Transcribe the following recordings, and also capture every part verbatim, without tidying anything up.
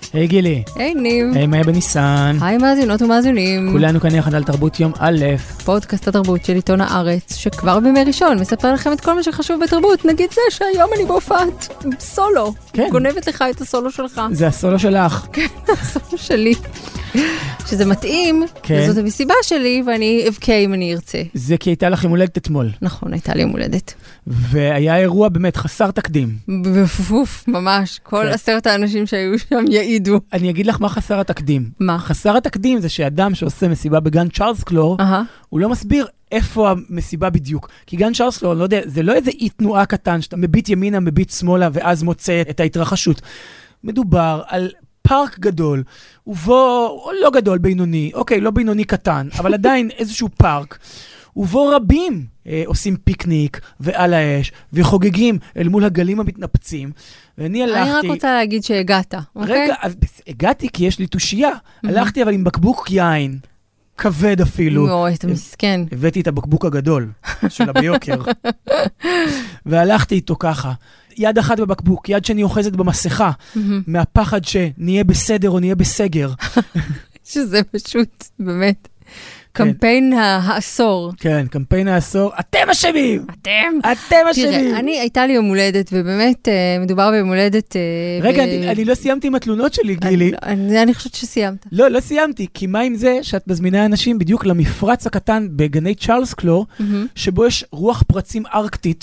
היי גילי. היי ניב. היי מאיה בניסן. היי מאזינות ומאזינים. כולנו כאן יחד על תרבות יום א'. פודקאסט התרבות של עיתון הארץ, שכבר בימי ראשון מספר לכם את כל מה שחשוב בתרבות. נגיד זה שהיום אני בהופעת סולו. כן. גונבת לך את הסולו שלך. זה הסולו שלך. כן, הסולו שלי. שזה מתאים, כן. וזאת המסיבה שלי, ואני אבכה אם אני ארצה. זה כי הייתה לך יום הולדת אתמול. נכון, הייתה לי יום הולדת. והיה אירוע באמת חסר תקדים. בפוף, ממש. כל כן. עשרת האנשים שהיו שם יעידו. אני אגיד לך מה חסר התקדים. מה? חסר התקדים זה שאדם שעושה מסיבה בגן צ'ארלס קלור, אהה. הוא לא מסביר איפה המסיבה בדיוק. כי גן צ'ארלס קלור, אני לא יודע, זה לא איזה אי תנועה קטן, שאתה מביט ימינה, מביט שמאלה, ואז מוצא את ההתרחשות. מדובר על פארק גדול, ובו, לא גדול, בינוני, אוקיי, לא בינוני קטן, אבל עדיין איזשהו פארק, ובו רבים אה, עושים פיקניק ועל האש, וחוגגים אל מול הגלים המתנפצים, ואני הלכתי... אני רק רוצה להגיד שהגעת, אוקיי? רגע, אז, הגעתי כי יש לי תושייה, הלכתי אבל עם בקבוק יין, כבד אפילו. אוי, אתה מסכן. הבאתי את הבקבוק הגדול של הביוקר, והלכתי איתו ככה. יד אחת בבקבוק, יד שני אוחזת במסכה, מהפחד שנהיה בסדר או נהיה בסגר. שזה פשוט, באמת, קמפיין העשור. כן, קמפיין העשור. אתם אשמים! אתם! אתם אשמים! תראה, אני, הייתה לי יום הולדת, ובאמת מדובר ביום הולדת... רגע, אני, אני לא סיימתי עם התלונות שלי, גילי. אני, אני חושבת שסיימת. לא, לא סיימתי, כי מה עם זה שאת מזמינה אנשים בדיוק למפרץ הקטן בגני צ'ארלס קלור, שבו יש רוח פרצים ארקטית,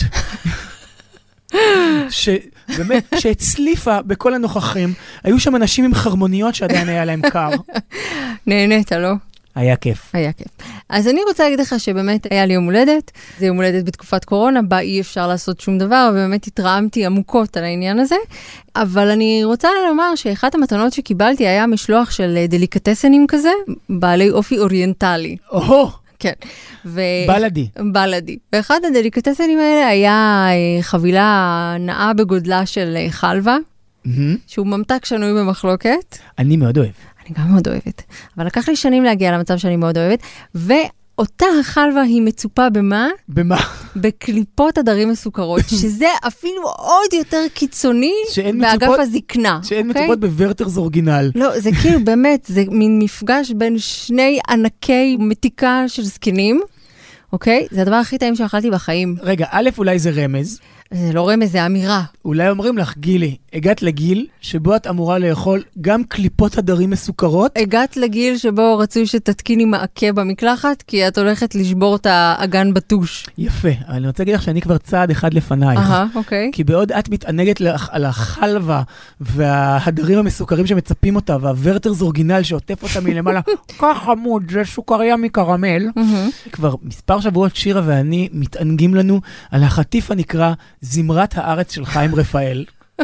שבאמת, שהצליפה בכל הנוכחים, היו שם אנשים עם חרמוניות שעדיין היה להם קר. נהנית, לא? היה כיף. היה כיף. אז אני רוצה להגיד לך שבאמת היה לי יום הולדת, זה יום הולדת בתקופת קורונה, בה אי אפשר לעשות שום דבר, ובאמת התרעמתי עמוקות על העניין הזה, אבל אני רוצה לומר שאחת המתנות שקיבלתי היה משלוח של דליקטסנים כזה, בעלי אופי אוריינטלי. או-הו! כן. ו... בלדי. בלדי. ואחד הדליקטסנים האלה היה חבילה נאה בגודלה של חלבה, שהוא ממתק שנוי במחלוקת. אני מאוד אוהב. אני גם מאוד אוהבת. אבל לקח לי שנים להגיע למצב שאני מאוד אוהבת, ואותה החלבה היא מצופה במה? במה? בקליפות הדרים מסוכרות, שזה אפילו עוד יותר קיצוני באגף הזקנה. שאין מצופות בוורטרס אורגינל. לא, זה כאילו באמת, זה מין מפגש בין שני ענקי מתיקה של זקנים, אוקיי? זה הדבר הכי טעים שאכלתי בחיים. רגע, א', אולי זה רמז. זה לא רמז, זה אמירה. אולי אומרים לך, גילי, הגעת לגיל שבו את אמורה לאכול גם קליפות הדרים מסוכרות? הגעת לגיל שבו רצוי שתתקיני מעקה במקלחת, כי את הולכת לשבור את האגן בטוש. יפה, אבל אני רוצה להגיד לך שאני כבר צעד אחד לפנייך. אהה, אוקיי. כי בעוד את מתענגת לך על החלבה וההדרים המסוכרים שמצפים אותה, והוורטרס אורגינל שעוטף אותה מלמעלה, כך חמוד, זה סוכריה מקרמל. כבר מספר שבועות שירה ואני מתענגים לנו על החטיף הנקרא זמרת הארץ של חיים רפאל.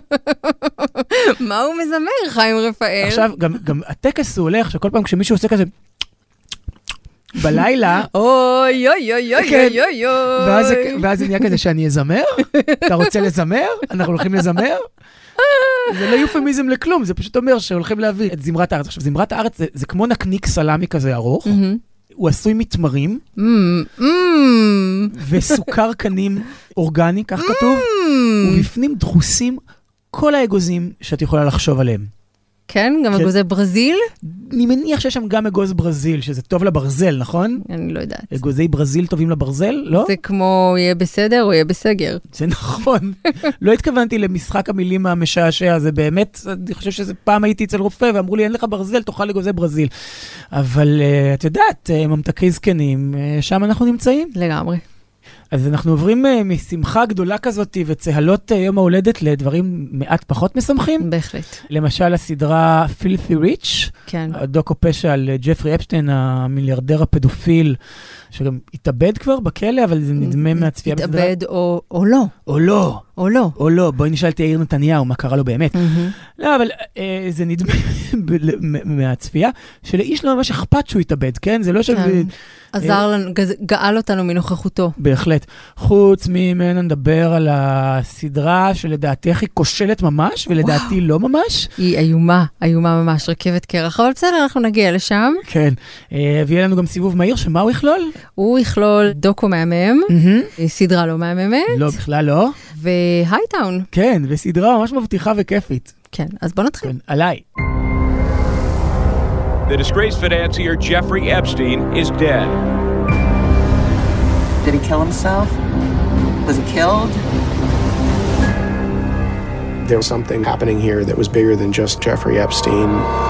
מה הוא מזמר, חיים רפאל? עכשיו, גם, גם הטקס הוא הולך, שכל פעם כשמישהו עושה כזה, בלילה, אוי, אוי, אוי, אוי, אוי, אוי, ואז, ואז זה נהיה כזה שאני אזמר? אתה רוצה לזמר? אנחנו הולכים לזמר? זה לא יופמיזם לכלום, זה פשוט אומר שהולכים להביא את זמרת הארץ. עכשיו, זמרת הארץ זה, זה כמו נקניק סלמי כזה ארוך, הוא עשוי מתמרים, וסוכר קנים אורגני, כך כתוב, ובפנים דחוסים כל האגוזים שאת יכולה לחשוב עליהם. כן, גם אגוזי ברזיל? אני מניח שיש שם גם אגוז ברזיל, שזה טוב לברזל, נכון? אני לא יודעת. אגוזי ברזיל טובים לברזל, לא? זה כמו יהיה בסדר או יהיה בסגר. זה נכון. לא התכוונתי למשחק המילים המשעשע, זה באמת, אני חושב שזה פעם הייתי אצל רופא, ואמרו לי, אין לך ברזל, תאכל אגוזי ברזיל. אבל את יודעת, ממתקי זקנים, שם אנחנו נמצאים. לגמרי. אז אנחנו עוברים uh, משמחה גדולה כזאת וצהלות uh, יום ההולדת לדברים מעט פחות משמחים. בהחלט. למשל הסדרה Filthy Rich, כן. הדוקו פשע על ג'פרי אפשטיין, המיליארדר הפדופיל, שגם התאבד כבר בכלא, אבל זה נדמה מהצפייה בסדרה. התאבד או, או לא. או לא. או לא. או לא. בואי נשאל את יאיר נתניהו, מה קרה לו באמת. לא, אבל אה, זה נדמה מהצפייה, שלאיש לא ממש אכפת שהוא התאבד, כן? זה לא ש... עזר לנו, גאל אותנו מנוכחותו. בהחלט. חוץ ממנה נדבר על הסדרה שלדעתך היא כושלת ממש, ולדעתי לא ממש. היא איומה, איומה ממש, רכבת קרח, אבל בסדר, אנחנו נגיע לשם. כן. ויהיה לנו גם סיבוב מהיר, שמה הוא יכלול? הוא יכלול דוקו מהמם, סדרה לא מהממת. לא, בכלל לא. והייטאון. כן, וסדרה ממש מבטיחה וכיפית. כן, אז בוא נתחיל. כן, עליי. the disgraced financier Jeffrey Epstein is dead. Did he kill himself? Was he killed? There was something happening here that was bigger than just Jeffrey Epstein.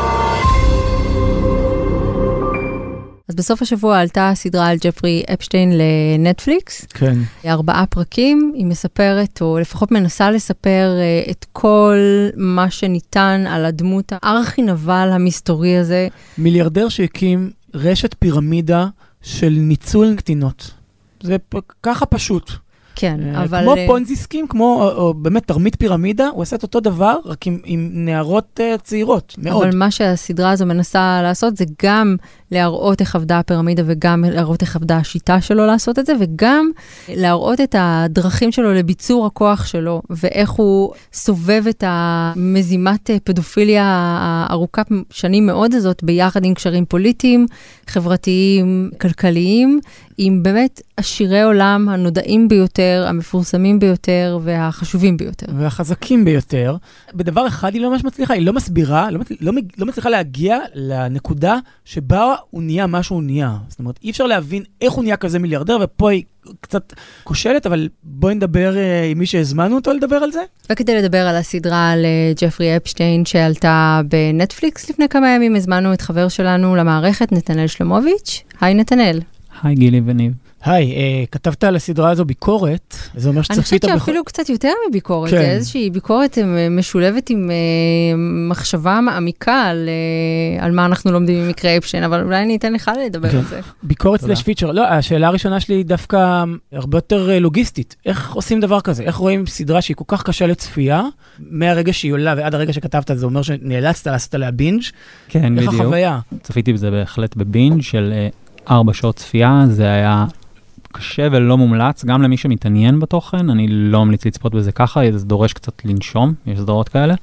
אז בסוף השבוע עלתה הסדרה על ג'פרי אפשטיין לנטפליקס. כן. ארבעה פרקים, היא מספרת, או לפחות מנסה לספר את כל מה שניתן על הדמות הארכי נבל המסתורי הזה. מיליארדר שהקים רשת פירמידה של ניצול קטינות. זה ככה פשוט. כן, אבל... כמו פונזיסקים, כמו או, או, באמת תרמית פירמידה, הוא עושה את אותו דבר, רק עם, עם נערות uh, צעירות, מאוד. אבל מה שהסדרה הזו מנסה לעשות, זה גם להראות איך עבדה הפירמידה, וגם להראות איך עבדה השיטה שלו לעשות את זה, וגם להראות את הדרכים שלו לביצור הכוח שלו, ואיך הוא סובב את המזימת פדופיליה הארוכה שנים מאוד הזאת, ביחד עם קשרים פוליטיים, חברתיים, כלכליים, עם באמת עשירי עולם הנודעים ביותר, המפורסמים ביותר והחשובים ביותר. והחזקים ביותר. בדבר אחד היא לא ממש מצליחה, היא לא מסבירה, לא, לא, לא מצליחה להגיע לנקודה שבה הוא נהיה מה שהוא נהיה. זאת אומרת, אי אפשר להבין איך הוא נהיה כזה מיליארדר, ופה היא קצת כושלת, אבל בואי נדבר עם מי שהזמנו אותו לדבר על זה. וכדי לדבר על הסדרה על ג'פרי אפשטיין שעלתה בנטפליקס לפני כמה ימים, הזמנו את חבר שלנו למערכת, נתנאל שלמוביץ'. היי נתנאל. היי גילי וניב. היי, אה, כתבת על הסדרה הזו ביקורת, זה אומר שצפית... אני חושבת שאפילו קצת יותר מביקורת, כן. זה איזושהי ביקורת משולבת עם אה, מחשבה מעמיקה על, אה, על מה אנחנו לומדים ממקרה אפשטיין, אבל אולי אני אתן לך לדבר כן. על זה. ביקורת סלש פיצ'ר, לא, השאלה הראשונה שלי היא דווקא הרבה יותר לוגיסטית. איך עושים דבר כזה? איך רואים סדרה שהיא כל כך קשה לצפייה, מהרגע שהיא עולה ועד הרגע שכתבת, זה אומר שנאלצת לעשות עליה בינג'? כן, איך בדיוק. החוויה? צפיתי בזה בהחלט בבינג' של ארבע שעות צפייה, זה היה קשה ולא מומלץ, גם למי שמתעניין בתוכן, אני לא ממליץ לצפות בזה ככה, זה דורש קצת לנשום, יש סדרות כאלה,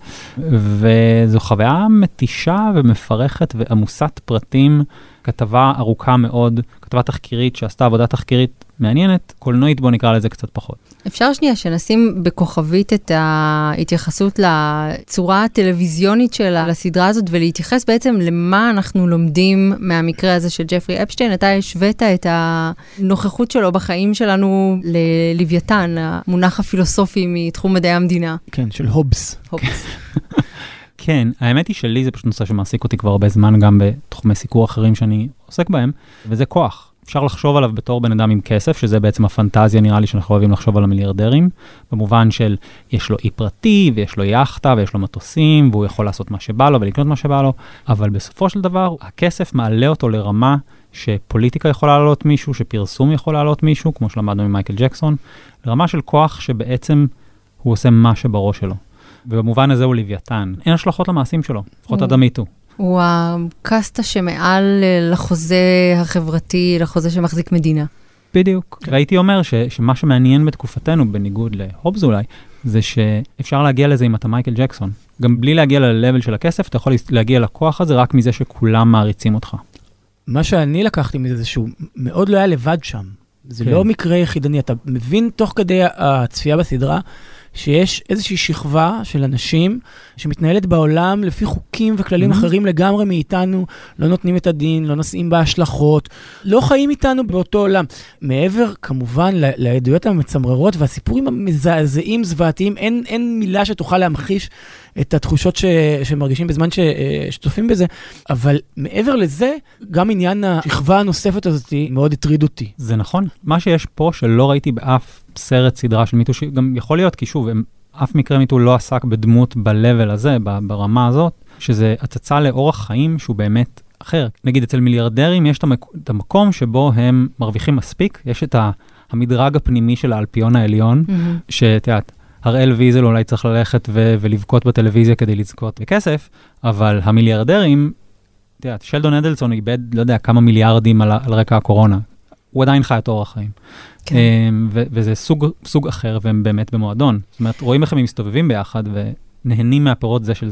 וזו חוויה מתישה ומפרכת ועמוסת פרטים, כתבה ארוכה מאוד, כתבה תחקירית שעשתה עבודה תחקירית מעניינת, קולנועית בוא נקרא לזה קצת פחות. אפשר שנייה שנשים בכוכבית את ההתייחסות לצורה הטלוויזיונית של הסדרה הזאת, ולהתייחס בעצם למה אנחנו לומדים מהמקרה הזה של ג'פרי אפשטיין. אתה השווית את הנוכחות שלו בחיים שלנו ללוויתן, המונח הפילוסופי מתחום מדעי המדינה. כן, של הובס. הובס. כן, האמת היא שלי זה פשוט נושא שמעסיק אותי כבר הרבה זמן, גם בתחומי סיקור אחרים שאני עוסק בהם, וזה כוח. אפשר לחשוב עליו בתור בן אדם עם כסף, שזה בעצם הפנטזיה, נראה לי שאנחנו אוהבים לחשוב על המיליארדרים, במובן של יש לו אי פרטי, ויש לו יאכטה, ויש לו מטוסים, והוא יכול לעשות מה שבא לו, ולקנות מה שבא לו, אבל בסופו של דבר, הכסף מעלה אותו לרמה שפוליטיקה יכולה לעלות מישהו, שפרסום יכול לעלות מישהו, כמו שלמדנו ממייקל ג'קסון, לרמה של כוח שבעצם הוא עושה מה שבראש שלו. ובמובן הזה הוא לוויתן. אין השלכות למעשים שלו, לפחות עד המיתו. הוא הקסטה שמעל לחוזה החברתי, לחוזה שמחזיק מדינה. בדיוק. והייתי אומר ש, שמה שמעניין בתקופתנו, בניגוד להובס אולי, זה שאפשר להגיע לזה אם אתה מייקל ג'קסון. גם בלי להגיע ללבל של הכסף, אתה יכול להגיע לכוח הזה רק מזה שכולם מעריצים אותך. מה שאני לקחתי מזה זה שהוא מאוד לא היה לבד שם. זה כן. לא מקרה יחידני. אתה מבין תוך כדי הצפייה בסדרה, שיש איזושהי שכבה של אנשים שמתנהלת בעולם לפי חוקים וכללים mm-hmm. אחרים לגמרי מאיתנו, לא נותנים את הדין, לא נושאים בהשלכות, לא חיים איתנו באותו עולם. מעבר, כמובן, לעדויות המצמררות והסיפורים המזעזעים, זוועתיים, אין, אין מילה שתוכל להמחיש את התחושות ש, שמרגישים בזמן ש, שצופים בזה, אבל מעבר לזה, גם עניין השכבה הנוספת הזאת מאוד הטריד אותי. זה נכון. מה שיש פה שלא ראיתי באף סרט סדרה של מיטו, גם יכול להיות, כי שוב, אף מקרה מיטו לא עסק בדמות ב-level הזה, ברמה הזאת, שזה הצצה לאורח חיים שהוא באמת אחר. נגיד, אצל מיליארדרים יש את המקום שבו הם מרוויחים מספיק, יש את המדרג הפנימי של האלפיון העליון, mm-hmm. שתיאת, הראל ויזל אולי צריך ללכת ו- ולבכות בטלוויזיה כדי לזכות בכסף, אבל המיליארדרים, תיאת, שלדון אדלסון איבד, לא יודע, כמה מיליארדים על, על רקע הקורונה. הוא עדיין חי את אורח חיים. כן. ו- וזה סוג, סוג אחר, והם באמת במועדון. זאת אומרת, רואים איך הם מסתובבים ביחד, ונהנים מהפירות זה של זה.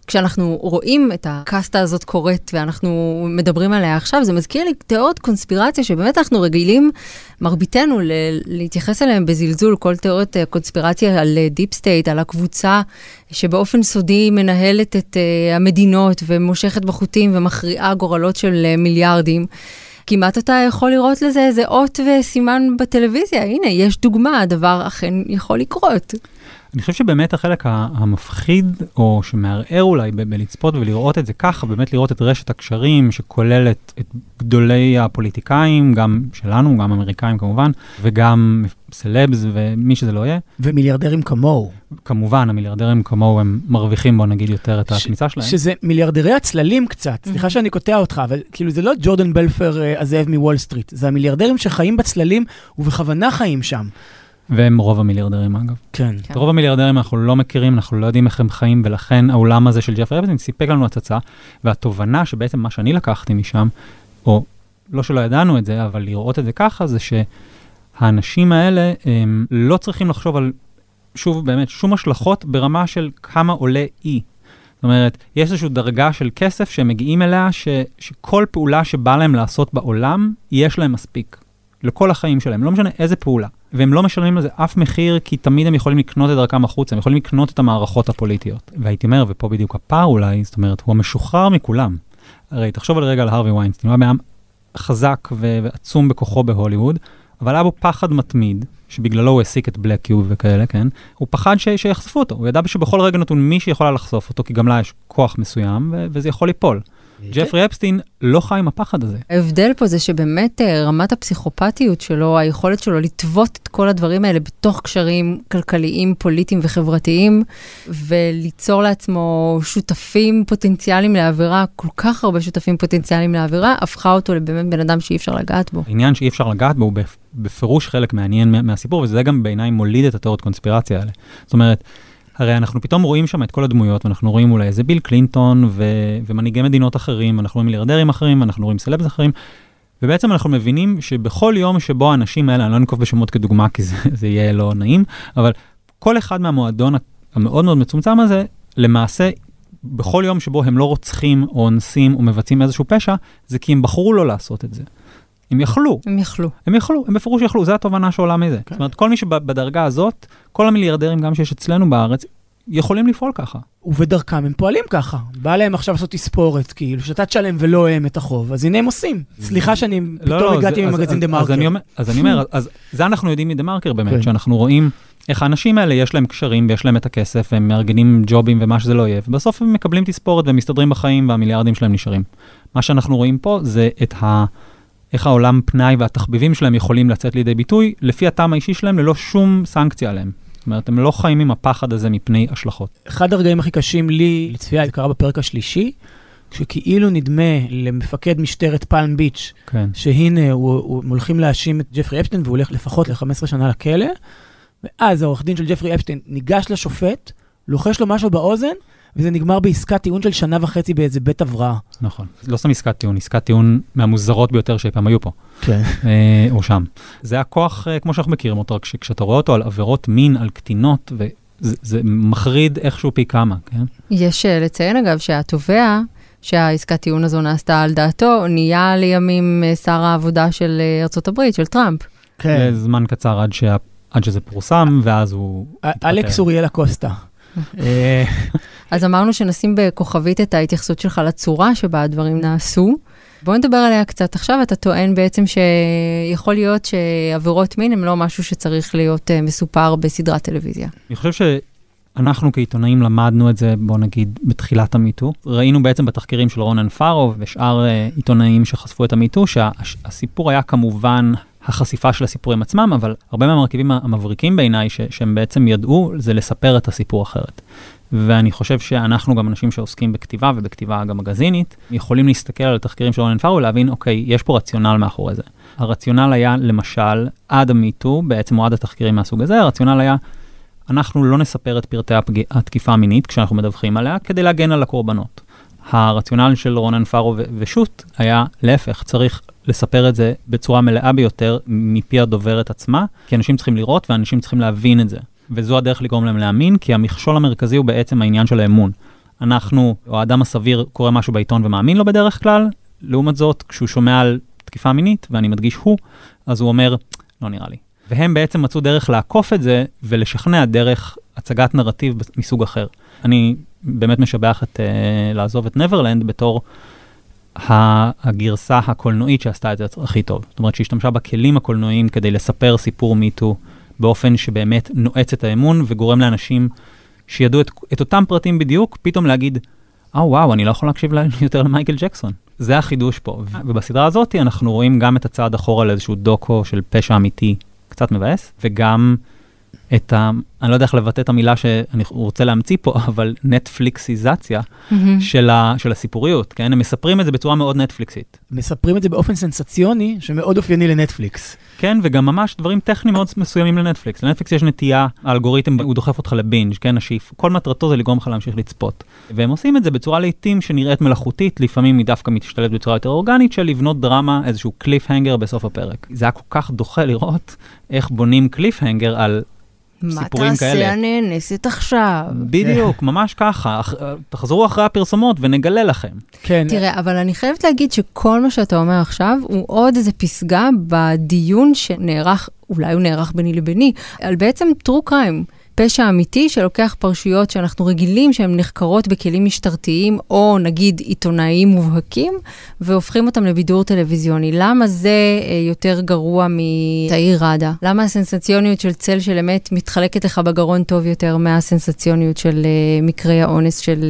כשאנחנו רואים את הקאסטה הזאת קורית, ואנחנו מדברים עליה עכשיו, זה מזכיר לי תיאוריות קונספירציה, שבאמת אנחנו רגילים, מרביתנו, ל- להתייחס אליהם בזלזול, כל תיאוריות קונספירציה על דיפ סטייט, על הקבוצה, שבאופן סודי מנהלת את uh, המדינות, ומושכת בחוטים, ומכריעה גורלות של uh, מיליארדים. כמעט אתה יכול לראות לזה איזה אות וסימן בטלוויזיה. הנה, יש דוגמה, הדבר אכן יכול לקרות. אני חושב שבאמת החלק המפחיד, או שמערער אולי ב- בלצפות ולראות את זה ככה, באמת לראות את רשת הקשרים שכוללת את גדולי הפוליטיקאים, גם שלנו, גם אמריקאים כמובן, וגם סלבס ומי שזה לא יהיה. ומיליארדרים כמוהו. כמובן, המיליארדרים כמוהו הם מרוויחים, בוא נגיד, יותר את הכניסה שלהם. שזה מיליארדרי הצללים קצת, סליחה שאני קוטע אותך, אבל כאילו זה לא ג'ורדן בלפר הזאב מוול סטריט, זה המיליארדרים שחיים בצללים ובכוונה חיים שם. והם רוב המיליארדרים, אגב. כן. את רוב המיליארדרים אנחנו לא מכירים, אנחנו לא יודעים איך הם חיים, ולכן העולם הזה של ג'פרי אפסטיין סיפק לנו הצצה, והתובנה שבעצם מה שאני לקחתי משם, או לא שלא ידענו את זה, אבל לראות את זה ככה, זה שהאנשים האלה הם לא צריכים לחשוב על, שוב באמת, שום השלכות ברמה של כמה עולה אי. זאת אומרת, יש איזושהי דרגה של כסף שהם מגיעים אליה, ש, שכל פעולה שבא להם לעשות בעולם, יש להם מספיק. לכל החיים שלהם, לא משנה איזה פעולה. והם לא משלמים לזה אף מחיר, כי תמיד הם יכולים לקנות את דרכם החוצה, הם יכולים לקנות את המערכות הפוליטיות. והייתי אומר, ופה בדיוק הפער אולי, זאת אומרת, הוא המשוחרר מכולם. הרי תחשוב על רגע על הרווי ויינסטיין, הוא היה מאם חזק ועצום בכוחו בהוליווד, אבל היה בו פחד מתמיד, שבגללו הוא העסיק את בלק קיוב וכאלה, כן? הוא פחד ש- שיחשפו אותו, הוא ידע שבכל רגע נתון מי שיכולה לחשוף אותו, כי גם לה יש כוח מסוים, ו- וזה יכול ליפול. ג'פרי אפסטיין לא חי עם הפחד הזה. ההבדל פה זה שבאמת רמת הפסיכופתיות שלו, היכולת שלו לטוות את כל הדברים האלה בתוך קשרים כלכליים, פוליטיים וחברתיים, וליצור לעצמו שותפים פוטנציאליים לעבירה, כל כך הרבה שותפים פוטנציאליים לעבירה, הפכה אותו לבאמת בן אדם שאי אפשר לגעת בו. העניין שאי אפשר לגעת בו הוא בפירוש חלק מעניין מהסיפור, וזה גם בעיניי מוליד את התיאוריות קונספירציה האלה. זאת אומרת, הרי אנחנו פתאום רואים שם את כל הדמויות, ואנחנו רואים אולי איזה ביל קלינטון, ו- ומנהיגי מדינות אחרים, אנחנו רואים מיליארדרים אחרים, אנחנו רואים סלבס אחרים, ובעצם אנחנו מבינים שבכל יום שבו האנשים האלה, אני לא נקוב בשמות כדוגמה, כי זה, זה יהיה לא נעים, אבל כל אחד מהמועדון המאוד מאוד מצומצם הזה, למעשה, בכל יום שבו הם לא רוצחים, או אונסים, או מבצעים איזשהו פשע, זה כי הם בחרו לא לעשות את זה. הם יכלו. הם יכלו. הם יכלו, הם בפירוש יכלו, זה התובנה שעולה מזה. זאת אומרת, כל מי שבדרגה הזאת, כל המיליארדרים גם שיש אצלנו בארץ, יכולים לפעול ככה. ובדרכם הם פועלים ככה. בא להם עכשיו לעשות תספורת, כאילו, שאתה תשלם ולא הם את החוב, אז הנה הם עושים. סליחה שאני פתאום הגעתי ממגזין דה מרקר. אז אני אומר, אז זה אנחנו יודעים מדה מרקר באמת, שאנחנו רואים איך האנשים האלה יש להם קשרים ויש להם את הכסף, הם מארגנים ג'ובים ומה שזה לא יהיה, ובסוף הם מקבלים תספורת והם מסתדרים בחיים והמיליארדים שלהם נשארים. מה שאנחנו רואים פה זה את ה... איך העולם פנאי והתחביבים שלהם יכולים לצאת לידי ביטוי, לפי הטעם האישי שלהם, ללא שום סנקציה עליהם. זאת אומרת, הם לא חיים עם הפחד הזה מפני השלכות. אחד הרגעים הכי קשים לי לצפייה, זה קרה בפרק השלישי, כשכאילו נדמה למפקד משטרת פלם ביץ', כן. שהנה, הוא, הוא, הם הולכים להאשים את ג'פרי אפשטיין, והוא הולך לפחות ל-חמש עשרה שנה לכלא, ואז העורך דין של ג'פרי אפשטיין ניגש לשופט, לוחש לו משהו באוזן, וזה נגמר בעסקת טיעון של שנה וחצי באיזה בית הבראה. נכון. לא סתם עסקת טיעון, עסקת טיעון מהמוזרות ביותר שפעם היו פה. כן. אה, או שם. זה הכוח, אה, כמו שאנחנו מכירים אותו, כש, כשאתה רואה אותו על עבירות מין, על קטינות, וזה זה מחריד איכשהו פי כמה, כן? יש לציין אגב שהתובע, שהעסקת טיעון הזו נעשתה על דעתו, נהיה לימים שר העבודה של ארצות הברית, של טראמפ. כן. לזמן קצר עד, שה, עד שזה פורסם, ואז הוא... אלכס אוריאלה קוסטה. אז אמרנו שנשים בכוכבית את ההתייחסות שלך לצורה שבה הדברים נעשו. בואו נדבר עליה קצת. עכשיו אתה טוען בעצם שיכול להיות שעבירות מין הם לא משהו שצריך להיות מסופר בסדרת טלוויזיה. אני חושב שאנחנו כעיתונאים למדנו את זה, בוא נגיד, בתחילת המיטו. ראינו בעצם בתחקירים של רונן פארו ושאר עיתונאים שחשפו את המיטו, שהסיפור היה כמובן החשיפה של הסיפורים עצמם, אבל הרבה מהמרכיבים המבריקים בעיניי, ש- שהם בעצם ידעו, זה לספר את הסיפור אחרת. ואני חושב שאנחנו גם אנשים שעוסקים בכתיבה, ובכתיבה גם מגזינית, יכולים להסתכל על התחקירים של רונן פארו, ולהבין, אוקיי, יש פה רציונל מאחורי זה. הרציונל היה, למשל, עד המיטו, בעצם או עד התחקירים מהסוג הזה, הרציונל היה, אנחנו לא נספר את פרטי הפג... התקיפה המינית, כשאנחנו מדווחים עליה, כדי להגן על הקורבנות. הרציונל של רונן פארו ו- ושוט היה להפך, צריך לספר את זה בצורה מלאה ביותר מפי הדוברת עצמה, כי אנשים צריכים לראות ואנשים צריכים להבין את זה. וזו הדרך לגרום להם להאמין, כי המכשול המרכזי הוא בעצם העניין של האמון. אנחנו, או האדם הסביר, קורא משהו בעיתון ומאמין לו בדרך כלל, לעומת זאת, כשהוא שומע על תקיפה מינית, ואני מדגיש הוא, אז הוא אומר, לא נראה לי. והם בעצם מצאו דרך לעקוף את זה, ולשכנע דרך הצגת נרטיב מסוג אחר. אני באמת משבח את, uh, לעזוב את נברלנד בתור הגרסה הקולנועית שעשתה את זה הכי טוב. זאת אומרת, שהשתמשה בכלים הקולנועיים כדי לספר סיפור מיטו, באופן שבאמת נועץ את האמון, וגורם לאנשים שידעו את, את אותם פרטים בדיוק, פתאום להגיד, אה, וואו, אני לא יכול להקשיב יותר למייקל ג'קסון. זה החידוש פה. ובסדרה הזאת אנחנו רואים גם את הצעד אחורה לאיזשהו דוקו של פשע אמיתי, קצת מבאס, וגם את ה... אני לא יודע איך לבטא את המילה שאני רוצה להמציא פה, אבל נטפליקסיזציה mm-hmm. של, ה, של הסיפוריות, כן? הם מספרים את זה בצורה מאוד נטפליקסית. מספרים את זה באופן סנסציוני, שמאוד אופייני לנטפליקס. כן, וגם ממש דברים טכניים מאוד מסוימים לנטפליקס. לנטפליקס יש נטייה, האלגוריתם, הוא דוחף אותך לבינג', כן? השיף, כל מטרתו זה לגרום לך להמשיך לצפות. והם עושים את זה בצורה לעתים שנראית מלאכותית, לפעמים היא דווקא מתשתלט בצורה יותר אורגנית, של לבנות דרמה, איזשהו קליף-הנגר בסוף הפרק. זה היה כל כך דוחה לראות איך בונים קליף-הנגר על סיפורים כאלה. מה תעשה הנאנסת עכשיו? בדיוק, ממש ככה. תחזרו אחרי הפרסומות ונגלה לכם. כן. תראה, אבל אני חייבת להגיד שכל מה שאתה אומר עכשיו, הוא עוד איזה פסגה בדיון שנערך, אולי הוא נערך ביני לביני, על בעצם true crime. פשע אמיתי שלוקח פרשיות שאנחנו רגילים שהן נחקרות בכלים משטרתיים, או נגיד עיתונאיים מובהקים, והופכים אותם לבידור טלוויזיוני. למה זה יותר גרוע מתאי רדה? למה הסנסציוניות של צל של אמת מתחלקת לך בגרון טוב יותר מהסנסציוניות של מקרי האונס של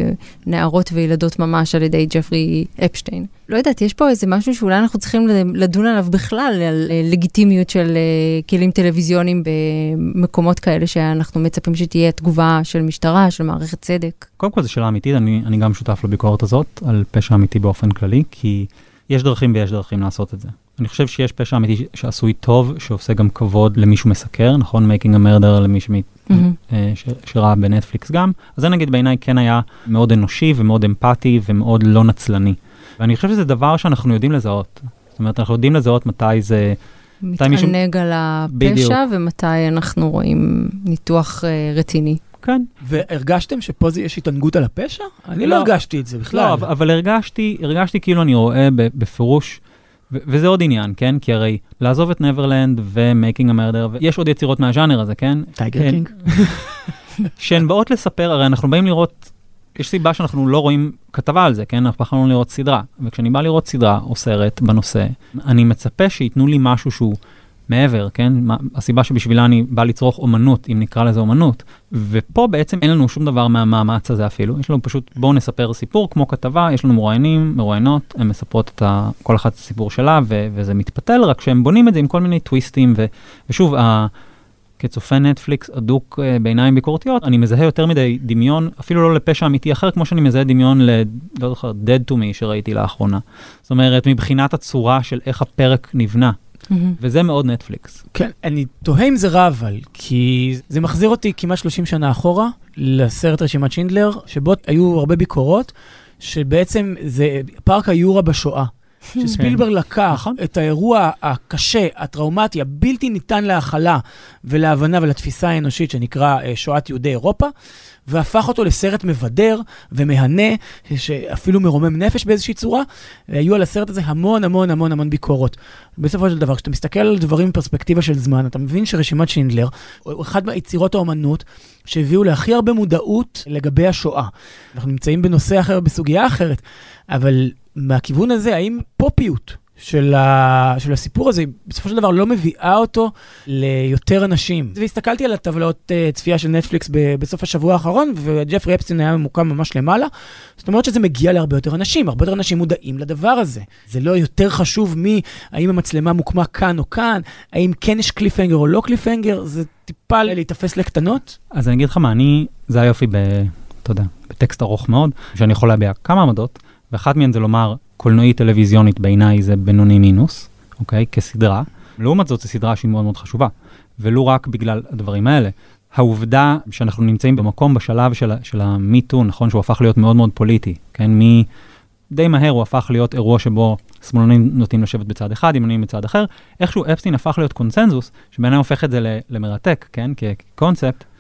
נערות וילדות ממש על ידי ג'פרי אפשטיין? לא יודעת, יש פה איזה משהו שאולי אנחנו צריכים לדון עליו בכלל, על לגיטימיות של כלים טלוויזיוניים במקומות כאלה שאנחנו מצפים שתהיה תגובה של משטרה, של מערכת צדק. קודם כל, זו שאלה אמיתית, אני, אני גם שותף לביקורת הזאת, על פשע אמיתי באופן כללי, כי יש דרכים ויש דרכים לעשות את זה. אני חושב שיש פשע אמיתי שעשוי טוב, שעושה גם כבוד למישהו מסקר, נכון? Making a Murder למי שמי, mm-hmm. ש, שראה בנטפליקס גם. אז זה נגיד בעיניי כן היה מאוד אנושי ומאוד אמפתי ומאוד לא נצלני. ואני חושב שזה דבר שאנחנו יודעים לזהות. זאת אומרת, אנחנו יודעים לזהות מתי זה... מתענג מישהו... על הפשע, בדיוק. ומתי אנחנו רואים ניתוח uh, רציני. כן. והרגשתם שפה זה יש התענגות על הפשע? אני לא, לא הרגשתי את זה בכלל. לא, אבל, אבל הרגשתי, הרגשתי כאילו אני רואה בפירוש, ו- וזה עוד עניין, כן? כי הרי לעזוב את נברלנד ו-Making a Murder, ויש עוד יצירות מהז'אנר הזה, כן? טייגר כן. קינג. שהן באות לספר, הרי אנחנו באים לראות... יש סיבה שאנחנו לא רואים כתבה על זה, כן? אנחנו בחרנו לראות סדרה. וכשאני בא לראות סדרה או סרט בנושא, אני מצפה שיתנו לי משהו שהוא מעבר, כן? הסיבה שבשבילה אני בא לצרוך אומנות, אם נקרא לזה אומנות. ופה בעצם אין לנו שום דבר מהמאמץ הזה אפילו. יש לנו פשוט, בואו נספר סיפור כמו כתבה, יש לנו מרואיינים, מרואיינות, הן מספרות את ה, כל אחת את הסיפור שלה, ו- וזה מתפתל, רק שהם בונים את זה עם כל מיני טוויסטים, ו- ושוב, ה- כצופה נטפליקס אדוק בעיניים ביקורתיות, אני מזהה יותר מדי דמיון, אפילו לא לפשע אמיתי אחר, כמו שאני מזהה דמיון ל... לא זוכר, Dead to Me שראיתי לאחרונה. זאת אומרת, מבחינת הצורה של איך הפרק נבנה. Mm-hmm. וזה מאוד נטפליקס. כן, אני תוהה אם זה רע, אבל, כי זה מחזיר אותי כמעט שלושים שנה אחורה, לסרט רשימת שינדלר, שבו היו הרבה ביקורות, שבעצם זה פארק היורה בשואה. שספילברג לקח את האירוע הקשה, הטראומטי, הבלתי ניתן להכלה ולהבנה ולתפיסה האנושית שנקרא שואת יהודי אירופה, והפך אותו לסרט מבדר ומהנה, שאפילו מרומם נפש באיזושהי צורה. היו על הסרט הזה המון המון המון המון ביקורות. בסופו של דבר, כשאתה מסתכל על דברים בפרספקטיבה של זמן, אתה מבין שרשימת שינדלר, הוא אחד מהיצירות האומנות שהביאו להכי הרבה מודעות לגבי השואה. אנחנו נמצאים בנושא אחר, בסוגיה אחרת, אבל מהכיוון הזה, האם פופיות של, ה... של הסיפור הזה, בסופו של דבר לא מביאה אותו ליותר אנשים. והסתכלתי על הטבלאות uh, צפייה של נטפליקס ב... בסוף השבוע האחרון, וג'פרי אפסטיין היה ממוקם ממש למעלה. זאת אומרת שזה מגיע להרבה יותר אנשים, הרבה יותר אנשים מודעים לדבר הזה. זה לא יותר חשוב מי, האם המצלמה מוקמה כאן או כאן, האם כן יש קליפהנגר או לא קליפהנגר, זה טיפה להתאפס לקטנות. אז אני אגיד לך מה, אני, זה היופי ב... אתה יודע, בטקסט ארוך מאוד, שאני יכול להביע כמה עמדות, ואחת מהן זה לומר, קולנועית טלוויזיונית בעיניי זה בינוני מינוס, אוקיי? כסדרה. לעומת זאת, זו סדרה שהיא מאוד מאוד חשובה. ולא רק בגלל הדברים האלה. העובדה שאנחנו נמצאים במקום בשלב של, של המיטו, נכון? שהוא הפך להיות מאוד מאוד פוליטי, כן? מי... די מהר הוא הפך להיות אירוע שבו שמאלנים נוטים לשבת בצד אחד, ימנים בצד אחר. איכשהו אפסטין הפך להיות קונסנזוס, שבעיניי הופך את זה למרתק, כן? כקונספט,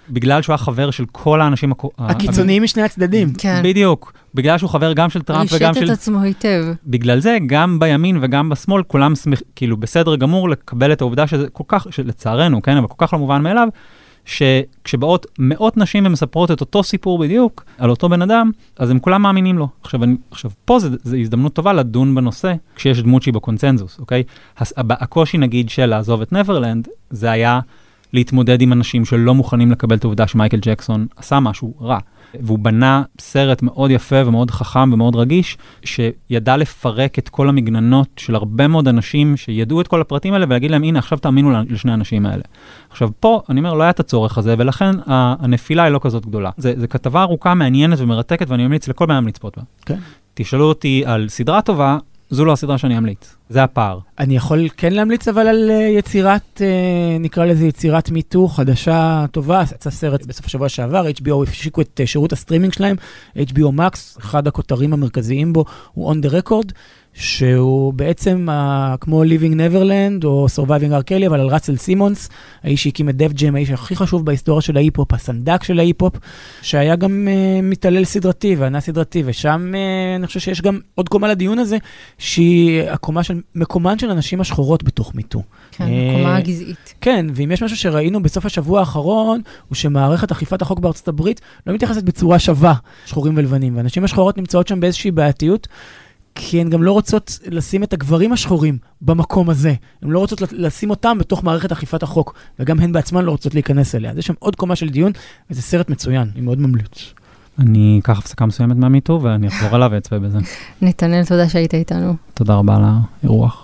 בגלל שהוא היה חבר של כל האנשים... הקיצוניים משני הצדדים. כן. בדיוק. בגלל שהוא חבר גם של טראמפ וגם של... רישת את עצמו היטב. בגלל זה, גם בימין וגם בשמאל, כולם כאילו בסדר גמור לקבל את העובדה שזה כל כך, לצערנו, כן, אבל כל כך לא מובן מאליו, שכשבאות מאות נשים ומספרות את אותו סיפור בדיוק, על אותו בן אדם, אז הם כולם מאמינים לו. עכשיו, אני, עכשיו פה זה, זה הזדמנות טובה לדון בנושא, כשיש דמות שהיא בקונצנזוס, אוקיי? הקושי, נגיד, של לעזוב את נברלנד, זה היה להתמודד עם אנשים שלא מוכנים לקבל את העובדה שמייקל ג'קסון עשה משהו רע. והוא בנה סרט מאוד יפה ומאוד חכם ומאוד רגיש, שידע לפרק את כל המגננות של הרבה מאוד אנשים שידעו את כל הפרטים האלה, ולהגיד להם, הנה, עכשיו תאמינו לשני האנשים האלה. עכשיו, פה, אני אומר, לא היה את הצורך הזה, ולכן הנפילה היא לא כזאת גדולה. זה, זה כתבה ארוכה, מעניינת ומרתקת, ואני ממליץ לכל בן לצפות בה. כן. תשאלו אותי על סדרה טובה, זו לא הסדרה שאני אמליץ. זה הפער. אני יכול כן להמליץ אבל על יצירת, נקרא לזה יצירת מיטו, חדשה טובה. יצא סרט בסוף השבוע שעבר, אייץ' בי או הפשיקו את שירות הסטרימינג שלהם, אייץ' בי או Max, אחד הכותרים המרכזיים בו הוא On the Record, שהוא בעצם uh, כמו Living Neverland או Surviving R. Kelly, אבל על ראסל סימונס, האיש שהקים את דף ג'ם, האיש הכי חשוב בהיסטוריה של ההיפ-הופ, הסנדק של ההיפ-הופ, שהיה גם uh, מתעלל סדרתי וענה סדרתי, ושם uh, אני חושב שיש גם עוד קומה לדיון הזה, שהיא הקומה של, מקומן של אנשים השחורות בתוך מיטו. כן, הקומה הגזעית. כן, ואם יש משהו שראינו בסוף השבוע האחרון, הוא שמערכת אכיפת החוק בארצות הברית לא מתייחסת בצורה שווה, שחורים ולבנים, ואנשים השחורות נמצאות שם באיזושהי בעייתיות, כי הן גם לא רוצות לשים את הגברים השחורים במקום הזה. הן לא רוצות לשים אותם בתוך מערכת אכיפת החוק, וגם הן בעצמן לא רוצות להיכנס אליה. אז יש שם עוד קומה של דיון, וזה סרט מצוין, אני מאוד ממליץ. אני אקח הפסקה מסוימת מהמיטו, ואני אחזור עליו ואצפה בזה. נתנאל, תודה שהיית איתנו. תודה רבה על האירוח.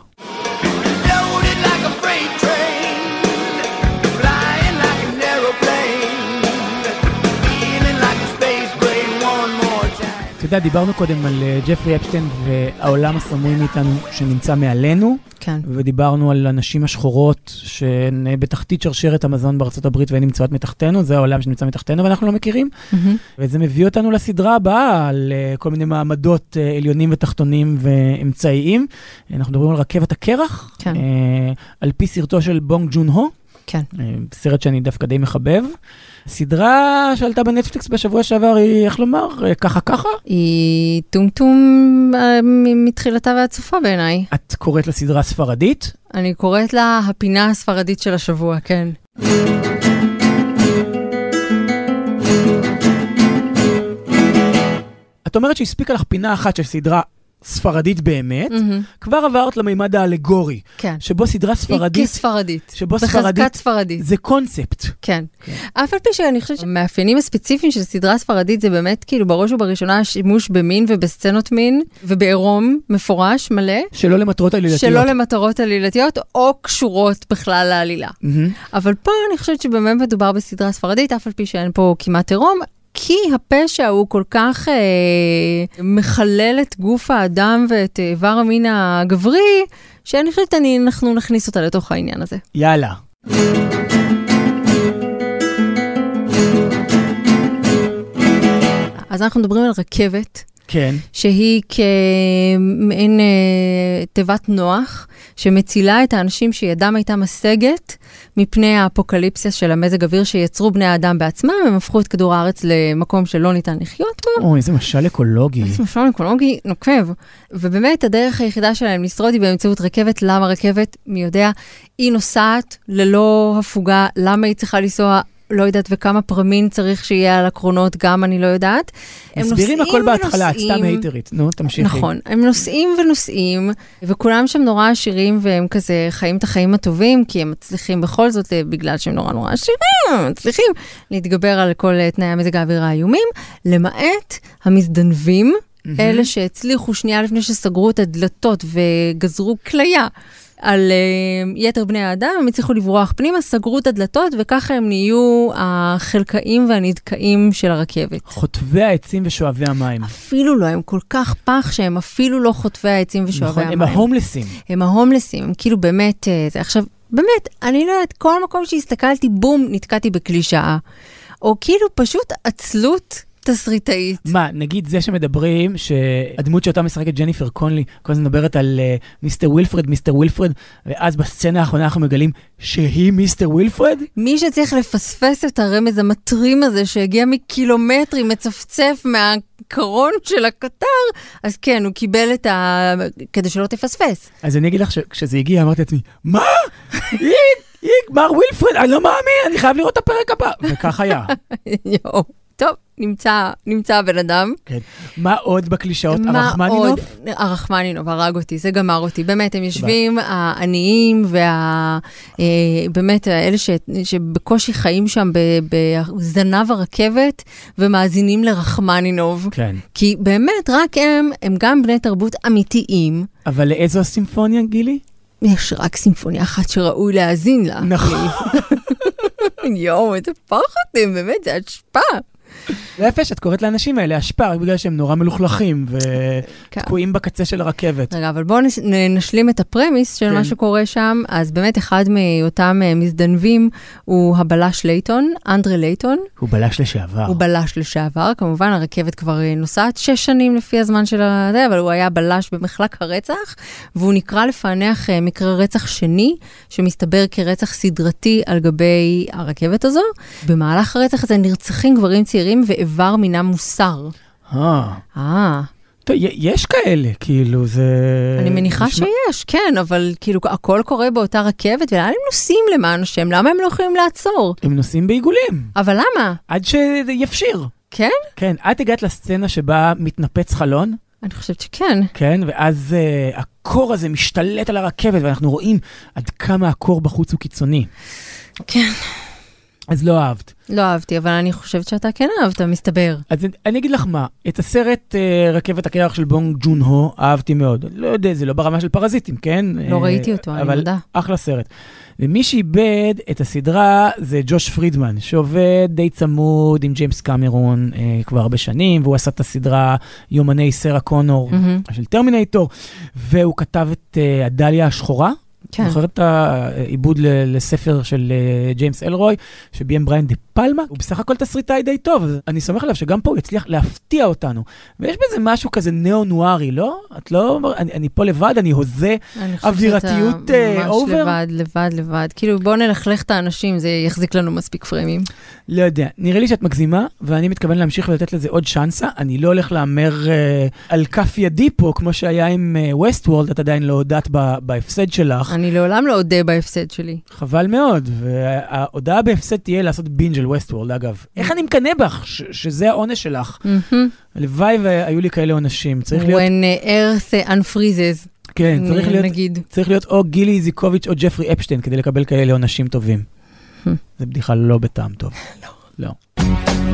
אתה יודע, דיברנו קודם על ג'פרי אפשטיין והעולם הסמוי מאיתנו שנמצא מעלינו, כן. ודיברנו על הנשים השחורות שהן בתחתית שרשרת המזון בארצות הברית והן נמצאות מתחתנו, זה העולם שנמצא מתחתנו ואנחנו לא מכירים, mm-hmm. וזה מביא אותנו לסדרה הבאה על כל מיני מעמדות עליונים ותחתונים ואמצעיים. אנחנו מדברים על רכבת הקרח, כן. על פי סרטו של בונג ג'ון הו, כן. סרט שאני דווקא די מחבב. סדרה שעלתה בנטפליקס בשבוע שעבר היא, איך לומר, ככה ככה? היא טום-טום מתחילתה ועד סופה בעיניי. את קוראת לסדרה ספרדית? אני קוראת לה הפינה הספרדית של השבוע, כן. את אומרת שהספיקה לך פינה אחת של סדרה ספרדית באמת, mm-hmm. כבר עברת למימד האלגורי, כן. שבו סדרה ספרדית... היא כספרדית. שבו בחזקת ספרדית... ספרדית. זה קונספט. כן. כן. אף על פי שאני חושבת שהמאפיינים הספציפיים של סדרה ספרדית זה באמת כאילו בראש ובראשונה שימוש במין ובסצנות מין, ובעירום מפורש מלא. שלא למטרות עלילתיות. שלא למטרות עלילתיות, או קשורות בכלל לעלילה. Mm-hmm. אבל פה אני חושבת שבאמת מדובר בסדרה ספרדית, אף על פי שאין פה כמעט עירום, כי הפשע הוא כל כך אה, מחלל את גוף האדם ואת איבר המין הגברי, שאני חושבת אנחנו נכניס אותה לתוך העניין הזה. יאללה. אז אנחנו מדברים על רכבת. כן. שהיא כמעין אה, תיבת נוח, שמצילה את האנשים שידם הייתה משגת מפני האפוקליפסיה של המזג אוויר שיצרו בני האדם בעצמם, הם הפכו את כדור הארץ למקום שלא ניתן לחיות בו. אוי, איזה משל אקולוגי. איזה משל אקולוגי נוקב. ובאמת, הדרך היחידה שלהם לשרוד היא באמצעות רכבת. למה רכבת? מי יודע, היא נוסעת ללא הפוגה, למה היא צריכה לנסוע לא יודעת, וכמה פרמין צריך שיהיה על הקרונות, גם אני לא יודעת. מסבירים הכל בהתחלה, את סתם הייטרית. נו, תמשיכי. נכון, הם נוסעים ונוסעים, וכולם שם נורא עשירים, והם כזה חיים את החיים הטובים, כי הם מצליחים בכל זאת, בגלל שהם נורא נורא עשירים, הם מצליחים להתגבר על כל תנאי המזג האוויר האיומים, למעט המזדנבים, אלה שהצליחו שנייה לפני שסגרו את הדלתות וגזרו כליה, על uh, יתר בני האדם, הם הצליחו לברוח פנימה, סגרו את הדלתות, וככה הם נהיו החלקאים והנדקאים של הרכבת. חוטבי העצים ושואבי המים. אפילו לא, הם כל כך פח שהם אפילו לא חוטבי העצים ושואבי נכון, המים. הם ההומלסים. הם ההומלסים, הם כאילו באמת, uh, זה עכשיו, באמת, אני לא יודעת, כל מקום שהסתכלתי, בום, נתקעתי בקלישאה. או כאילו פשוט עצלות תסריטאית. מה, נגיד זה שמדברים, שהדמות שאותה משחקת ג'ניפר קונלי, כל הזמן מדברת על מיסטר ווילפרד, מיסטר ווילפרד, ואז בסצנה האחרונה אנחנו מגלים שהיא מיסטר ווילפרד? מי שצריך לפספס את הרמז המטרים הזה, שהגיע מקילומטרים, מצפצף מהקרון של הקטר, אז כן, הוא קיבל את ה... כדי שלא תפספס. אז אני אגיד לך שכשזה הגיע, אמרתי לעצמי, מה? היא, היא, מר ווילפרד, אני לא מאמין, אני חייב לראות את הפרק הבא. וכך היה. יואו. טוב, נמצא, נמצא הבן אדם. כן. מה עוד בקלישאות? הרחמנינוב? הרחמנינוב, הרג אותי, זה גמר אותי. באמת, הם יושבים, העניים ובאמת, האלה שבקושי חיים שם בזנב הרכבת, ומאזינים לרחמנינוב. כן. כי באמת, רק הם, הם גם בני תרבות אמיתיים. אבל לאיזו הסימפוניה, גילי? יש רק סימפוניה אחת שראוי להאזין לה. נכון. יואו, איזה פחדים, באמת, זה השפעה. זה יפה שאת קוראת לאנשים האלה השפעה, רק בגלל שהם נורא מלוכלכים ותקועים בקצה של הרכבת. רגע, אבל בואו נשלים את הפרמיס של מה שקורה שם. אז באמת אחד מאותם מזדנבים הוא הבלש לייטון, אנדרה לייטון. הוא בלש לשעבר. הוא בלש לשעבר, כמובן הרכבת כבר נוסעת שש שנים לפי הזמן של הזה, אבל הוא היה בלש במחלק הרצח, והוא נקרא לפענח מקרה רצח שני, שמסתבר כרצח סדרתי על גבי הרכבת הזו. במהלך הרצח הזה נרצחים גברים צעירים, ואיבר מינם מוסר. אה. אה. טוב, יש כאלה, כאילו, זה... אני מניחה שיש, כן, אבל כאילו, הכל קורה באותה רכבת, ולאן הם נוסעים למען השם? למה הם לא יכולים לעצור? הם נוסעים בעיגולים. אבל למה? עד שיפשיר. כן? כן. את הגעת לסצנה שבה מתנפץ חלון? אני חושבת שכן. כן, ואז uh, הקור הזה משתלט על הרכבת, ואנחנו רואים עד כמה הקור בחוץ הוא קיצוני. כן. אז לא אהבת. לא אהבתי, אבל אני חושבת שאתה כן אהבת, מסתבר. אז אני אגיד לך מה, את הסרט uh, רכבת הקרח של בונג ג'ון הו אהבתי מאוד. לא יודע, זה לא ברמה של פרזיטים, כן? לא uh, ראיתי אותו, אני מודה. אבל אחלה סרט. ומי שאיבד את הסדרה זה ג'וש פרידמן, שעובד די צמוד עם ג'יימס קמרון uh, כבר הרבה שנים, והוא עשה את הסדרה יומני סרה קונור mm-hmm. של טרמינטור, והוא כתב את uh, הדליה השחורה, כן. זוכרת את העיבוד לספר של ג'יימס אלרוי, שביים בריין דה פלמה, הוא בסך הכל תסריטאי די טוב, אני סומך עליו שגם פה הוא יצליח להפתיע אותנו, ויש בזה משהו כזה נאו-נוארי, לא? את לא, אני, אני פה לבד, אני הוזה אווירתיות אובר. לבד, לבד, לבד, כאילו בוא נלכלך את האנשים, זה יחזיק לנו מספיק פריימים. לא יודע, נראה לי שאת מגזימה, ואני מתכוון להמשיך ולתת לזה עוד שנסה, אני לא הולך לאמר אה, על כף ידי פה, כמו שהיה עם ווסט וורלד, את עדיין לא הודעת בהפסד שלך. אני לעולם לא הודה בהפסד שלי. חבל מאוד, וההודעה בהפסד תהיה לעשות בינג' על ווסט וורלד, אגב. איך אני מקנה בך שזה העונש שלך? הלוואי והיו לי כאלה עונשים. צריך להיות... When earth unfreezes. כן, צריך להיות, צריך להיות או גילי איזיקוביץ' או ג'פרי אפשטיין, כדי לקבל כאלה עונשים טובים. זה בדיחה לא בטעם טוב. לא. לא.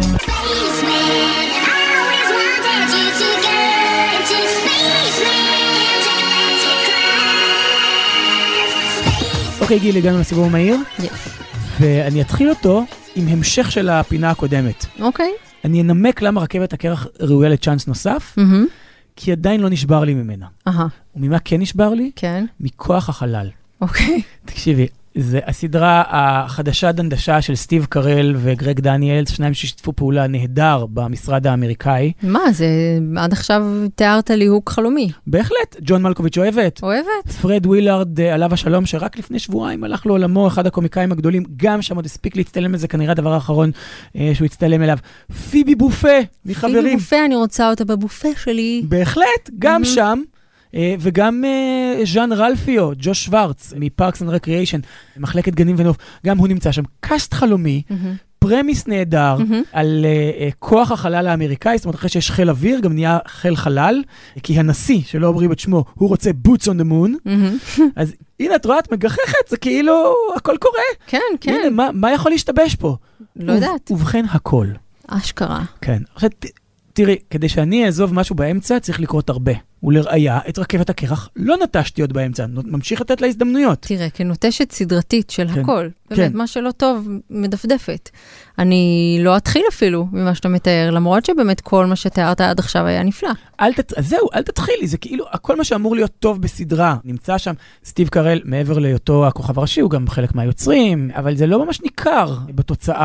אוקיי, גיל, הגענו לסיבוב המהיר. ואני אתחיל אותו עם המשך של הפינה הקודמת. אוקיי. אני אנמק למה רכבת הקרח ראויה לצ'אנס נוסף, כי עדיין לא נשבר לי ממנה. וממה כן נשבר לי? כן. מכוח החלל. אוקיי. תקשיבי, זה הסדרה החדשה דנדשה של סטיב קרל וגרג דניאלס, שניים ששיתפו פעולה נהדר במשרד האמריקאי. מה, זה עד עכשיו תיארת לי הוק חלומי. בהחלט, ג'ון מלקוביץ' אוהבת. אוהבת. פרד ווילארד, עליו השלום, שרק לפני שבועיים הלך לעולמו, אחד הקומיקאים הגדולים, גם שם עוד הספיק להצטלם לזה, כנראה הדבר האחרון אה, שהוא הצטלם אליו. פיבי בופה, מחברים. פיבי בופה, אני רוצה אותה בבופה שלי. בהחלט, גם mm-hmm. שם. וגם ז'אן רלפיו, ג'וש שוורץ, מפארקס אנד רקריאיישן, מחלקת גנים ונוף, גם הוא נמצא שם. קאסט חלומי, פרמיס נהדר, על כוח החלל האמריקאי, זאת אומרת, אחרי שיש חיל אוויר, גם נהיה חיל חלל, כי הנשיא, שלא אומרים את שמו, הוא רוצה boots on the moon, אז הנה, את רואה, את מגחכת, זה כאילו, הכל קורה. כן, כן. הנה, מה יכול להשתבש פה? לא יודעת. ובכן, הכל. אשכרה. כן. עכשיו, תראי, כדי שאני אעזוב משהו באמצע, צריך לקרות הרבה. ולראיה, את רכבת הקרח לא נטשתי עוד באמצע, ממשיך לתת לה הזדמנויות. תראה, כנוטשת סדרתית של כן. הכל. באמת, כן. מה שלא טוב, מדפדפת. אני לא אתחיל אפילו ממה שאתה מתאר, למרות שבאמת כל מה שתיארת עד עכשיו היה נפלא. אל תת... אז זהו, אל תתחילי, זה כאילו, הכל מה שאמור להיות טוב בסדרה, נמצא שם סטיב קרל, מעבר להיותו הכוכב הראשי, הוא גם חלק מהיוצרים, אבל זה לא ממש ניכר בתוצאה.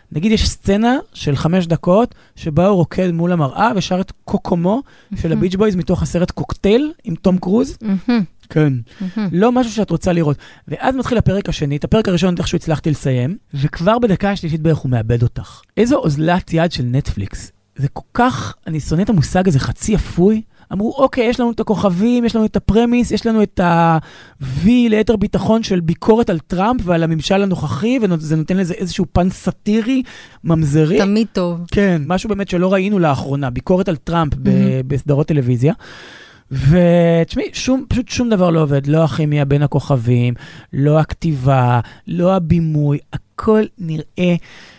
נגיד יש סצנה של חמש דקות, שבה הוא רוקד מול המראה, ושר את קוקומו של הביץ' בויז, מתוך הסרט קוקטייל, עם תום קרוז. כן. לא משהו שאת רוצה לראות. ואז מתחיל הפרק השני, את הפרק הראשון איכשהו הצלחתי לסיים, וכבר בדקה השלישית בערך הוא מאבד אותך. איזו אוזלת יד של נטפליקס. זה כל כך, אני שונא את המושג הזה, חצי אפוי. אמרו, אוקיי, יש לנו את הכוכבים, יש לנו את הפרמיס, יש לנו את ה-V ליתר ביטחון של ביקורת על טראמפ ועל הממשל הנוכחי, וזה נותן לזה איזשהו פן סאטירי, ממזרי. תמיד טוב. כן, משהו באמת שלא ראינו לאחרונה, ביקורת על טראמפ ב- בסדרות טלוויזיה. ותשמעי, שום, פשוט שום דבר לא עובד, לא הכימיה בין הכוכבים, לא הכתיבה, לא הבימוי, הכל נראה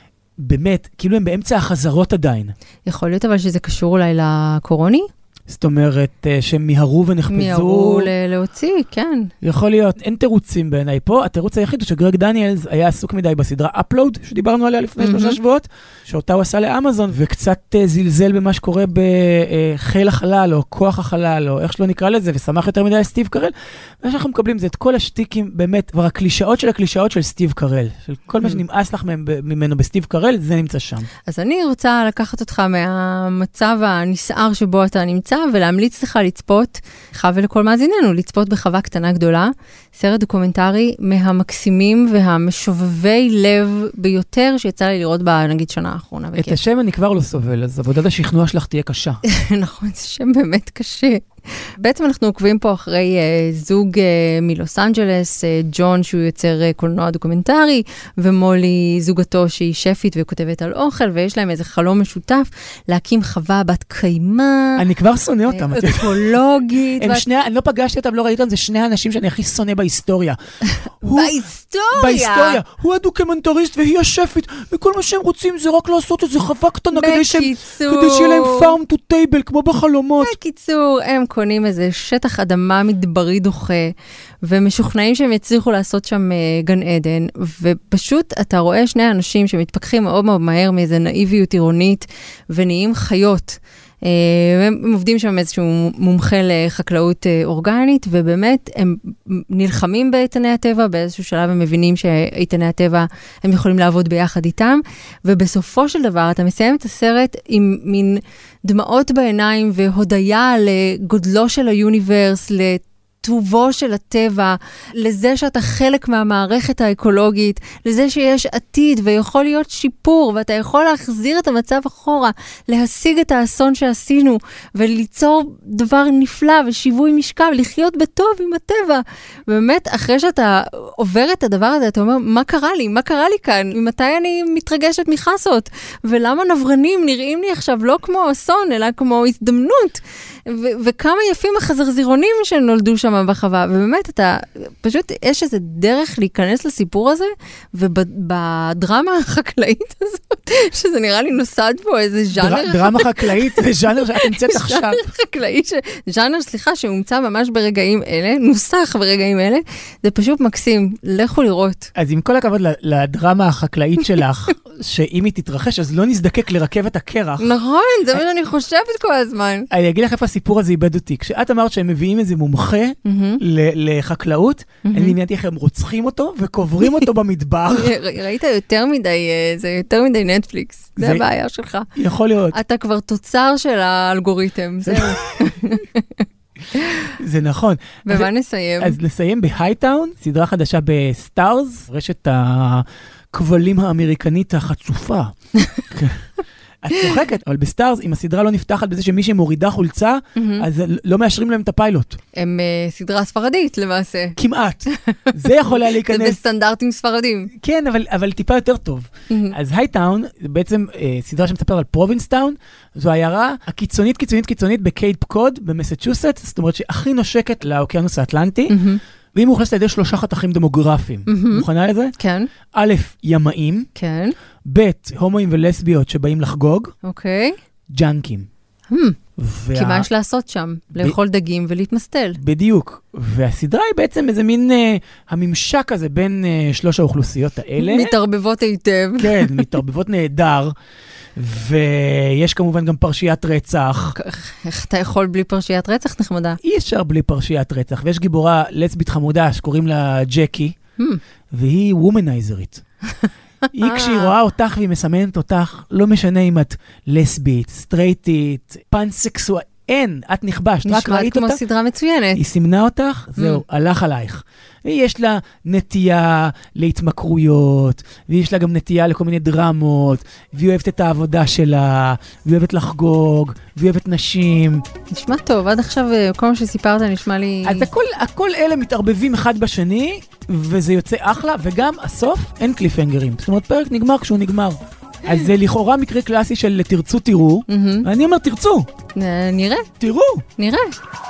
באמת, כאילו הם באמצע החזרות עדיין. יכול להיות אבל שזה קשור אולי לקורוני? זאת אומרת, שהם מיהרו ונחפזו. מיהרו להוציא, כן. יכול להיות, אין תירוצים בעיניי פה. התירוץ היחיד הוא שגרג דניאלס היה עסוק מדי בסדרה Upload, שדיברנו עליה לפני שלושה שבועות, שאותה הוא עשה לאמזון, וקצת זלזל במה שקורה בחיל החלל, או כוח החלל, או איך שלא נקרא לזה, ושמח יותר מדי לסטיב קרל. מה שאנחנו מקבלים זה את כל השטיקים, באמת, כבר הקלישאות של הקלישאות של סטיב קרל, של כל מה שנמאס לך ממנו בסטיב קרל, זה נמצא שם. אז אני רוצה לקחת אותך מהמצב הנסער שבו אתה נמצא, ולהמליץ לך לצפות, לך ולכל מאזיננו, לצפות בחווה קטנה גדולה, סרט דוקומנטרי מהמקסימים והמשובבי לב ביותר שיצא לי לראות בה, נגיד, שנה האחרונה. את השם אני כבר לא סובל, אז עבודת השכנוע שלך תהיה קשה. נכון, זה שם באמת קשה. בעצם אנחנו עוקבים פה אחרי uh, זוג uh, מלוס אנג'לס, uh, ג'ון שהוא יוצר uh, קולנוע דוקומנטרי, ומולי זוגתו שהיא שפית וכותבת על אוכל, ויש להם איזה חלום משותף להקים חווה בת קיימה. אני כבר שונא אותם. אקולוגית. הם שני, אני לא פגשתי אותם, לא ראיתי אותם, זה שני האנשים שאני הכי שונא בהיסטוריה. בהיסטוריה? בהיסטוריה. הוא הדוקומנטריסט והיא השפית, וכל מה שהם רוצים זה רק לעשות איזה חווה קטנה, כדי שיהיה להם farm to table, כמו בחלומות. בקיצור, הם קונים איזה שטח אדמה מדברי דוחה, ומשוכנעים שהם יצליחו לעשות שם uh, גן עדן, ופשוט אתה רואה שני אנשים שמתפתחים מאוד מאוד מהר מאיזה נאיביות עירונית, ונהיים חיות. Uh, הם עובדים שם איזשהו מומחה לחקלאות uh, אורגנית, ובאמת הם נלחמים באיתני הטבע, באיזשהו שלב הם מבינים שאיתני הטבע הם יכולים לעבוד ביחד איתם, ובסופו של דבר אתה מסיים את הסרט עם מין דמעות בעיניים והודיה לגודלו של היוניברס, לטובו של הטבע, לזה שאתה חלק מהמערכת האקולוגית, לזה שיש עתיד ויכול להיות שיפור, ואתה יכול להחזיר את המצב אחורה, להשיג את האסון שעשינו, וליצור דבר נפלא ושיווי משקל, לחיות בטוב עם הטבע. באמת, אחרי שאתה עובר את הדבר הזה, אתה אומר, מה קרה לי? מה קרה לי כאן? ממתי אני מתרגשת מחסות? ולמה נברנים נראים לי עכשיו לא כמו אסון, אלא כמו הזדמנות? ו- וכמה יפים החזרזירונים שנולדו שם בחווה, ובאמת אתה, פשוט יש איזה דרך להיכנס לסיפור הזה, ובדרמה החקלאית הזאת, שזה נראה לי נוסד פה איזה ז'אנר. דרמה חקלאית זה ז'אנר שאת נמצאת עכשיו. ז'אנר חקלאי, ז'אנר, סליחה, שהומצא ממש ברגעים אלה, נוסח ברגעים אלה, זה פשוט מקסים, לכו לראות. אז עם כל הכבוד לדרמה החקלאית שלך, שאם היא תתרחש, אז לא נזדקק לרכב את הקרח. נכון, זה מה שאני חושבת כל הזמן. אני אגיד לך איפה הסיפור הזה איבד אותי. כשאת אמרת שהם מביאים איזה מומחה לחקלאות, אני מייתי איך הם רוצחים אותו וקוברים אותו במדבר. ראית יותר מדי, זה יותר מדי נטפליקס. זה הבעיה שלך. יכול להיות. אתה כבר תוצר של האלגוריתם, זהו. זה נכון. ומה נסיים? אז נסיים בהייטאון, סדרה חדשה בסטארס, רשת הכבלים האמריקנית החצופה. את צוחקת, אבל בסטארס, אם הסדרה לא נפתחת בזה שמישהי מורידה חולצה, אז לא מאשרים להם את הפיילוט. הם סדרה ספרדית למעשה. כמעט. זה יכול היה להיכנס. זה בסטנדרטים ספרדים. כן, אבל טיפה יותר טוב. אז הייטאון, זה בעצם סדרה שמספר על פרובינסטאון, זו העיירה הקיצונית, קיצונית, קיצונית בקייפ קוד, במסצ'וסט, זאת אומרת שהכי נושקת לאוקיינוס האטלנטי, והיא מאוכלסת על ידי שלושה חתכים דמוגרפיים. מוכנה לזה? כן. א', ימאים. כן. ב', הומואים ולסביות שבאים לחגוג. אוקיי. ג'אנקים. כי מה יש לעשות שם? לאכול דגים ולהתמסטל. בדיוק. והסדרה היא בעצם איזה מין הממשק הזה בין שלוש האוכלוסיות האלה. מתערבבות היטב. כן, מתערבבות נהדר. ויש כמובן גם פרשיית רצח. איך אתה יכול בלי פרשיית רצח, נחמדה? אי אפשר בלי פרשיית רצח. ויש גיבורה לסבית חמודה שקוראים לה ג'קי, והיא וומנייזרית. היא כשהיא רואה אותך והיא מסמנת אותך, לא משנה אם את לסבית, סטרייטית, פנסקסואל, אין, את נכבשת, רק ראית אותה. נשמעת כמו סדרה מצוינת. היא סימנה אותך, זהו, הלך עלייך. ויש לה נטייה להתמכרויות, ויש לה גם נטייה לכל מיני דרמות, והיא אוהבת את העבודה שלה, והיא אוהבת לחגוג, והיא אוהבת נשים. נשמע טוב, עד עכשיו כל מה שסיפרת נשמע לי... אז הכל, הכל אלה מתערבבים אחד בשני, וזה יוצא אחלה, וגם הסוף אין קליפהנגרים. זאת אומרת, פרק נגמר כשהוא נגמר. אז זה לכאורה מקרה קלאסי של תרצו תראו, ואני אומר תרצו. נראה. תראו. נראה.